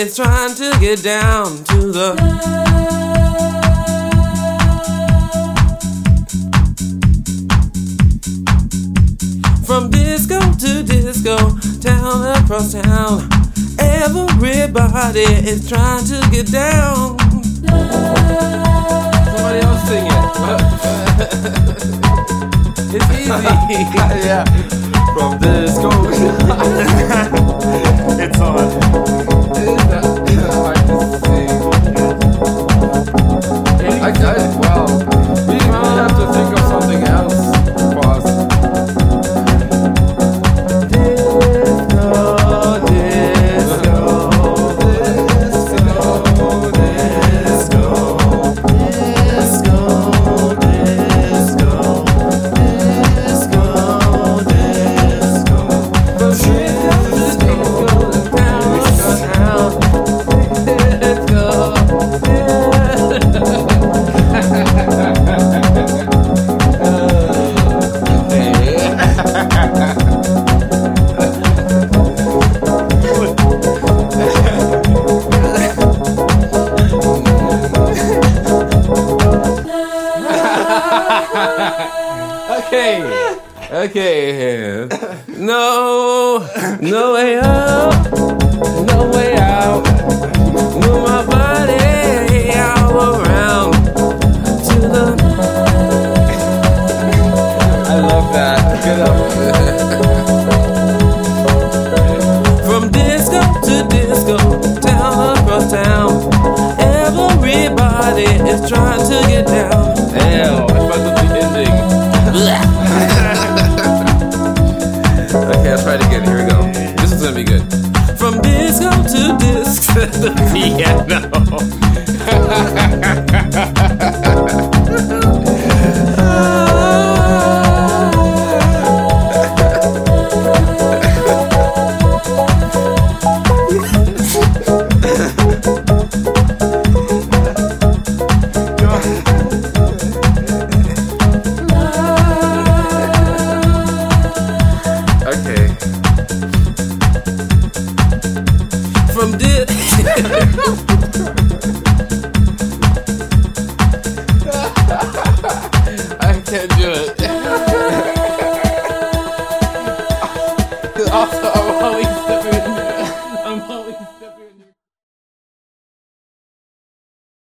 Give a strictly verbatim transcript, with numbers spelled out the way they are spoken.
is trying to get down to the. From disco to disco, town across town, everybody is trying to get down. Somebody else sing it. It's easy. Yeah. From disco. It's on. It's not, it's not hard to sing. I, I, well, we, we have to think of something else. Pause. Okay, okay. No, no way up, no way out. Move my body all around to the. I love that. Get up. From disco to disco, town across town, everybody is trying to get down. Damn.